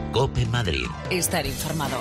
COPE Madrid. Estar informado.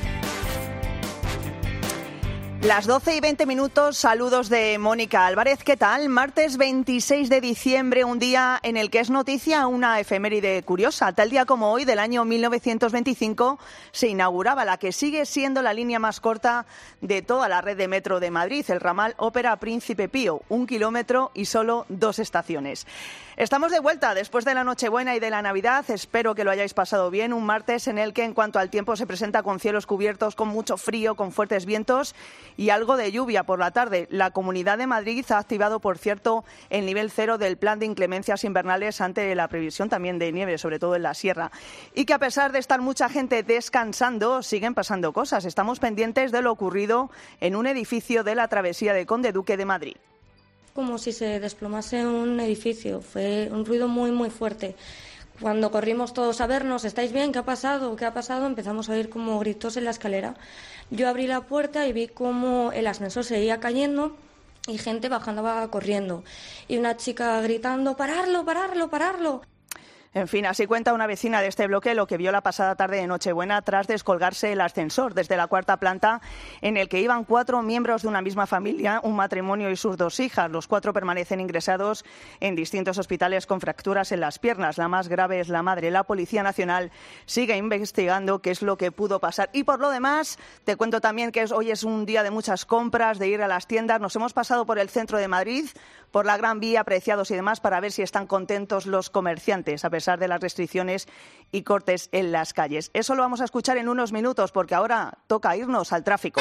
Las 12:20, saludos de Mónica Álvarez. ¿Qué tal? Martes 26 de diciembre, un día en el que es noticia una efeméride curiosa. Tal día como hoy, del año 1925, se inauguraba la que sigue siendo la línea más corta de toda la red de metro de Madrid, el ramal Ópera Príncipe Pío, 1 kilómetro y solo 2 estaciones. Estamos de vuelta después de la Nochebuena y de la Navidad. Espero que lo hayáis pasado bien. Un martes en el que, en cuanto al tiempo, se presenta con cielos cubiertos, con mucho frío, con fuertes vientos y algo de lluvia por la tarde. La Comunidad de Madrid ha activado, por cierto, el nivel 0 del plan de inclemencias invernales ante la previsión también de nieve, sobre todo en la sierra. Y que, a pesar de estar mucha gente descansando, siguen pasando cosas. Estamos pendientes de lo ocurrido en un edificio de la travesía de Conde Duque de Madrid. Como si se desplomase un edificio, fue un ruido muy muy fuerte. Cuando corrimos todos a vernos, ¿estáis bien? ¿Qué ha pasado? ¿Qué ha pasado? Empezamos a oír como gritos en la escalera. Yo abrí la puerta y vi como el ascensor seguía cayendo y gente bajando, corriendo. Y una chica gritando, ¡pararlo, pararlo, pararlo! En fin, así cuenta una vecina de este bloque lo que vio la pasada tarde de Nochebuena tras descolgarse el ascensor desde la 4ª planta, en el que iban 4 miembros de una misma familia, un matrimonio y sus 2 hijas. Los 4 permanecen ingresados en distintos hospitales con fracturas en las piernas. La más grave es la madre. La Policía Nacional sigue investigando qué es lo que pudo pasar. Y por lo demás, te cuento también que hoy es un día de muchas compras, de ir a las tiendas. Nos hemos pasado por el centro de Madrid, por la Gran Vía, Preciados y demás, para ver si están contentos los comerciantes, a pesar de las restricciones y cortes en las calles. Eso lo vamos a escuchar en unos minutos, porque ahora toca irnos al tráfico.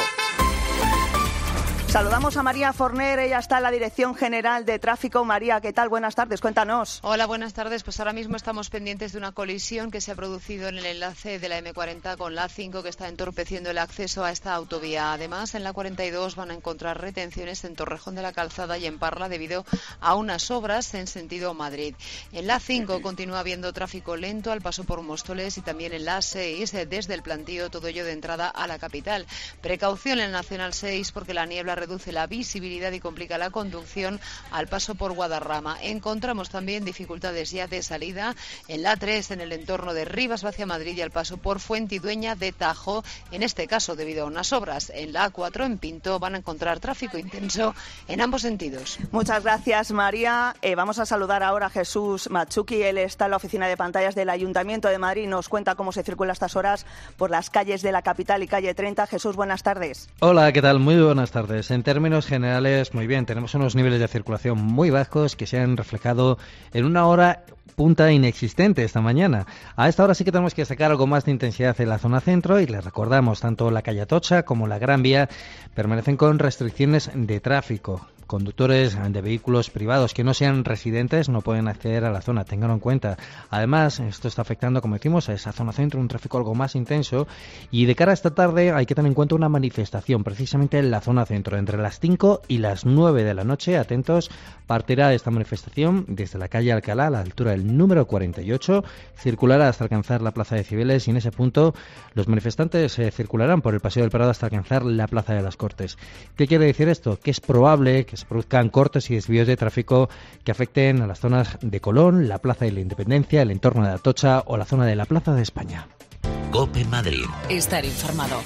Saludamos a María Forner, ella está en la Dirección General de Tráfico. María, ¿qué tal? Buenas tardes, cuéntanos. Hola, buenas tardes. Pues ahora mismo estamos pendientes de una colisión que se ha producido en el enlace de la M40 con la A5, que está entorpeciendo el acceso a esta autovía. Además, en la 42 van a encontrar retenciones en Torrejón de la Calzada y en Parla debido a unas obras en sentido Madrid. En la A5 continúa habiendo tráfico lento al paso por Móstoles y también en la A6 desde el Plantío, todo ello de entrada a la capital. Precaución en el Nacional 6 porque la niebla reduce la visibilidad y complica la conducción al paso por Guadarrama. Encontramos también dificultades ya de salida en la 3 en el entorno de Rivas hacia Madrid y al paso por Fuentidueña de Tajo, en este caso debido a unas obras. En la A4 en Pinto van a encontrar tráfico intenso en ambos sentidos. Muchas gracias, María. Vamos a saludar ahora a Jesús Machuki. Él está en la oficina de pantallas del Ayuntamiento de Madrid y nos cuenta cómo se circula a estas horas por las calles de la capital y calle 30. Jesús, buenas tardes. Hola, ¿qué tal? Muy buenas tardes. En términos generales, muy bien. Tenemos unos niveles de circulación muy bajos que se han reflejado en una hora punta inexistente esta mañana. A esta hora sí que tenemos que sacar algo más de intensidad en la zona centro y les recordamos, tanto la calle Atocha como la Gran Vía permanecen con restricciones de tráfico. Conductores de vehículos privados que no sean residentes no pueden acceder a la zona, ténganlo en cuenta. Además, esto está afectando, como decimos, a esa zona centro, un tráfico algo más intenso. Y de cara a esta tarde hay que tener en cuenta una manifestación, precisamente en la zona centro, entre las 5 y las 9 de la noche. Atentos, partirá esta manifestación desde la calle Alcalá, a la altura del número 48, circulará hasta alcanzar la Plaza de Cibeles y en ese punto los manifestantes circularán por el Paseo del Prado hasta alcanzar la Plaza de las Cortes. ¿Qué quiere decir esto? Que es probable que se produzcan cortes y desvíos de tráfico que afecten a las zonas de Colón, la Plaza de la Independencia, el entorno de Atocha o la zona de la Plaza de España. COPE Madrid. Estar informado.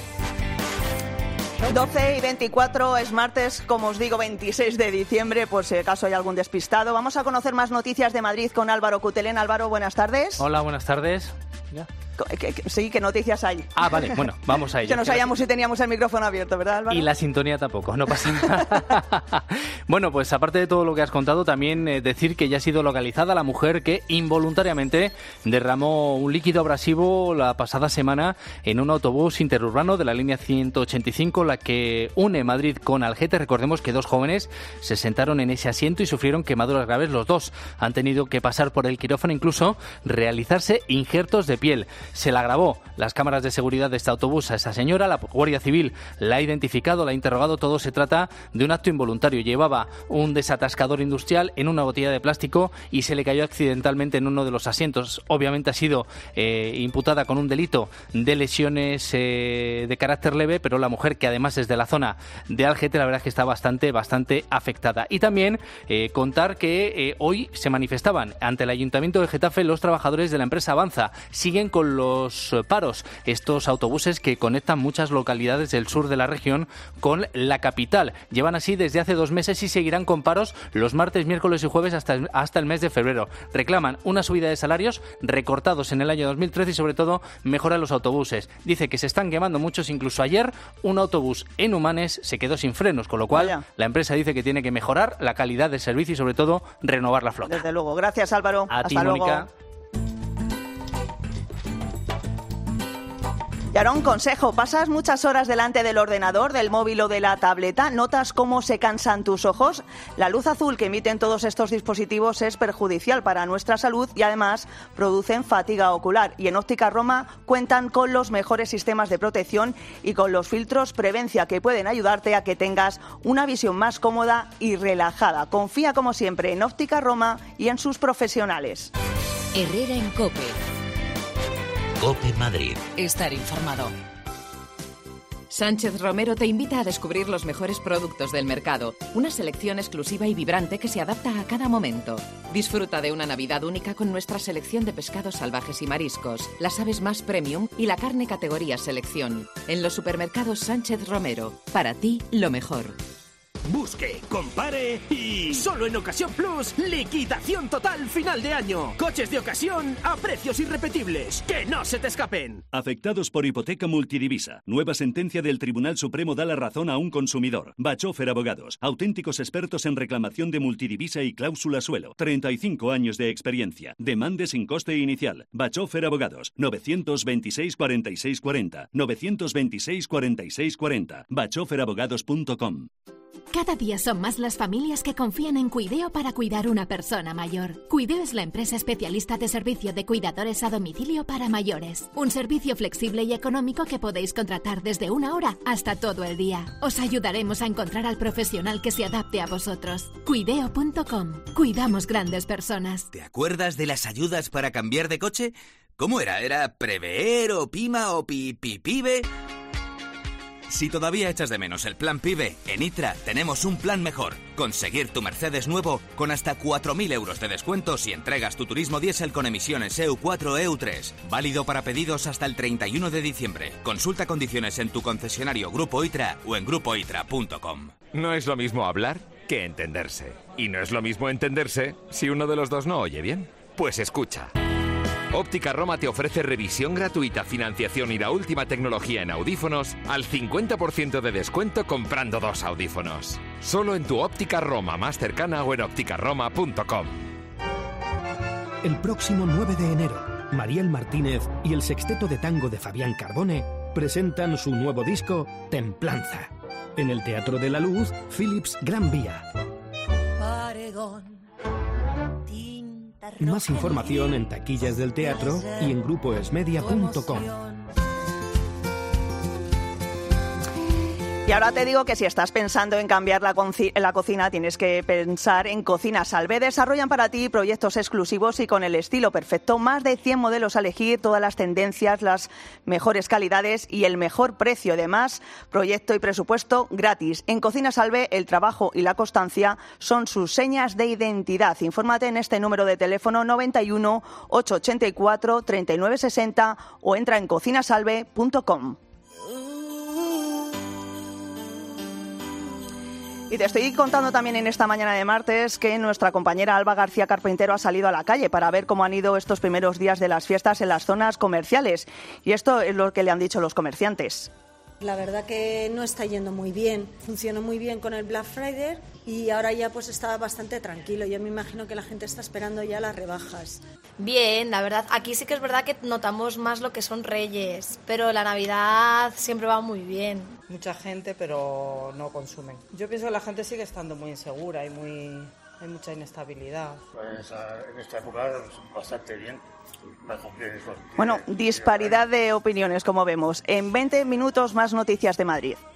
12:24, es martes, como os digo, 26 de diciembre, por si acaso hay algún despistado. Vamos a conocer más noticias de Madrid con Álvaro Cutelén. Álvaro, buenas tardes. Hola, buenas tardes. ¿Ya? Sí, ¿qué noticias hay? Ah, vale, bueno, vamos a ello. Que no sabíamos si teníamos el micrófono abierto, ¿verdad, Álvaro? Y la sintonía tampoco, no pasa nada. Bueno, pues aparte de todo lo que has contado, también decir que ya ha sido localizada la mujer que involuntariamente derramó un líquido abrasivo la pasada semana en un autobús interurbano de la línea 185, la que une Madrid con Algete. Recordemos que 2 jóvenes se sentaron en ese asiento y sufrieron quemaduras graves. Los 2 han tenido que pasar por el quirófano, incluso realizarse injertos de piel. Se la grabó las cámaras de seguridad de este autobús a esa señora. La Guardia Civil la ha identificado, la ha interrogado. Todo se trata de un acto involuntario. Llevaba un desatascador industrial en una botella de plástico y se le cayó accidentalmente en uno de los asientos. Obviamente ha sido imputada con un delito de lesiones de carácter leve, pero la mujer, que además es de la zona de Algete, la verdad es que está bastante afectada. Y también contar que hoy se manifestaban ante el Ayuntamiento de Getafe los trabajadores de la empresa Avanza. Siguen con los paros. Estos autobuses que conectan muchas localidades del sur de la región con la capital. Llevan así desde hace 2 meses y seguirán con paros los martes, miércoles y jueves hasta el mes de febrero. Reclaman una subida de salarios recortados en el año 2013 y sobre todo mejora los autobuses. Dice que se están quemando muchos, incluso ayer un autobús en Humanes se quedó sin frenos, con lo cual la empresa dice que tiene que mejorar la calidad del servicio y sobre todo renovar la flota. Desde luego. Gracias, Álvaro. A ti, Hasta luego. Mónica. Y ahora un consejo, pasas muchas horas delante del ordenador, del móvil o de la tableta, ¿notas cómo se cansan tus ojos? La luz azul que emiten todos estos dispositivos es perjudicial para nuestra salud y además producen fatiga ocular. Y en Óptica Roma cuentan con los mejores sistemas de protección y con los filtros Prevencia que pueden ayudarte a que tengas una visión más cómoda y relajada. Confía como siempre en Óptica Roma y en sus profesionales. Herrera en COPE. COPE Madrid. Estar informado. Sánchez Romero te invita a descubrir los mejores productos del mercado. Una selección exclusiva y vibrante que se adapta a cada momento. Disfruta de una Navidad única con nuestra selección de pescados salvajes y mariscos, las aves más premium y la carne categoría selección. En los supermercados Sánchez Romero. Para ti, lo mejor. Busque, compare y... Solo en Ocasión Plus, liquidación total final de año. Coches de ocasión a precios irrepetibles. ¡Que no se te escapen! Afectados por hipoteca multidivisa. Nueva sentencia del Tribunal Supremo da la razón a un consumidor. Bachofer Abogados. Auténticos expertos en reclamación de multidivisa y cláusula suelo. 35 años de experiencia. Demande sin coste inicial. Bachofer Abogados. 926 46 40. 926 46 40. bachoferabogados.com. Cada día son más las familias que confían en Cuideo para cuidar una persona mayor. Cuideo es la empresa especialista de servicio de cuidadores a domicilio para mayores. Un servicio flexible y económico que podéis contratar desde 1 hora hasta todo el día. Os ayudaremos a encontrar al profesional que se adapte a vosotros. Cuideo.com. Cuidamos grandes personas. ¿Te acuerdas de las ayudas para cambiar de coche? ¿Cómo era? ¿Era Prever o Pima o Pibe? Si todavía echas de menos el plan PIBE, en ITRA tenemos un plan mejor. Conseguir tu Mercedes nuevo con hasta 4.000 euros de descuento si entregas tu turismo diésel con emisiones EU4 o EU3. Válido para pedidos hasta el 31 de diciembre. Consulta condiciones en tu concesionario Grupo ITRA o en grupoitra.com. No es lo mismo hablar que entenderse. Y no es lo mismo entenderse si uno de los dos no oye bien. Pues escucha. Óptica Roma te ofrece revisión gratuita, financiación y la última tecnología en audífonos al 50% de descuento comprando 2 audífonos. Solo en tu Óptica Roma más cercana o en ópticaroma.com. El próximo 9 de enero, Mariel Martínez y el sexteto de tango de Fabián Carbone presentan su nuevo disco Templanza. En el Teatro de la Luz, Philips Gran Vía. Más información en taquillas del teatro y en grupoesmedia.com. Y ahora te digo que si estás pensando en cambiar la cocina, tienes que pensar en Cocina Salve. Desarrollan para ti proyectos exclusivos y con el estilo perfecto. Más de 100 modelos a elegir, todas las tendencias, las mejores calidades y el mejor precio. Además, proyecto y presupuesto gratis. En Cocina Salve, el trabajo y la constancia son sus señas de identidad. Infórmate en este número de teléfono 91 884 3960 o entra en cocinasalve.com. Y te estoy contando también en esta mañana de martes que nuestra compañera Alba García Carpintero ha salido a la calle para ver cómo han ido estos primeros días de las fiestas en las zonas comerciales. Y esto es lo que le han dicho los comerciantes. La verdad que no está yendo muy bien. Funcionó muy bien con el Black Friday y ahora ya pues está bastante tranquilo. Yo me imagino que la gente está esperando ya las rebajas. Bien, la verdad, aquí sí que es verdad que notamos más lo que son Reyes, pero la Navidad siempre va muy bien. Mucha gente, pero no consumen. Yo pienso que la gente sigue estando muy insegura y hay mucha inestabilidad. Pues en esta época bastante bien. Bueno, disparidad de opiniones, como vemos. En 20 minutos más noticias de Madrid.